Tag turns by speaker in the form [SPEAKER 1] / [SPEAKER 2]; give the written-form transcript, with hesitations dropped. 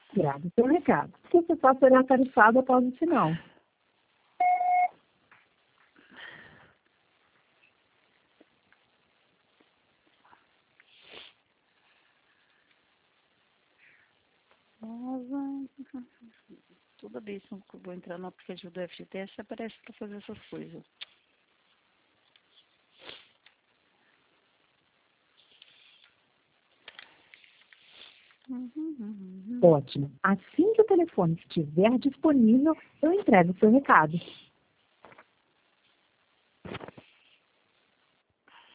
[SPEAKER 1] Grave seu recado. Você só será tarifado após o sinal.
[SPEAKER 2] Toda vez que eu vou entrar no aplicativo do FGTS, aparece para fazer essas coisas.
[SPEAKER 1] Ótimo. Assim que o telefone estiver disponível, eu entrego o seu recado.